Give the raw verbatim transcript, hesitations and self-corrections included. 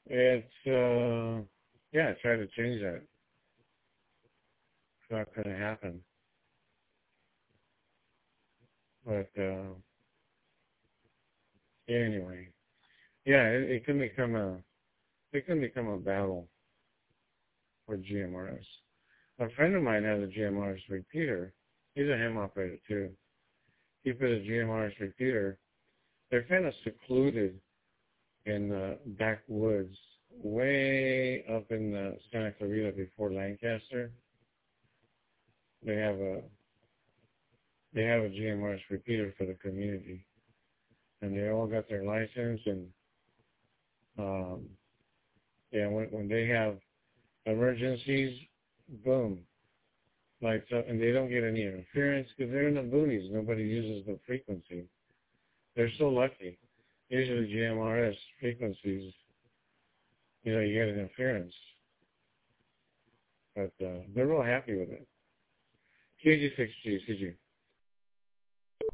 it's, uh, yeah, I tried to change that. So that couldn't happen. But, uh, anyway, yeah, it, it can become a, it can become a battle for G M R S. A friend of mine has a G M R S repeater. He's a ham operator too. He put a G M R S repeater. They're kind of secluded in the backwoods, way up in the Santa Clarita before Lancaster. They have a they have a G M R S repeater for the community, and they all got their license. And um, yeah, when when they have emergencies, boom, lights up, and they don't get any interference because they're in the boonies. Nobody uses the frequency. They're so lucky. Usually G M R S frequencies, you know, you get interference, but uh, they're real happy with it. K G six G, C G.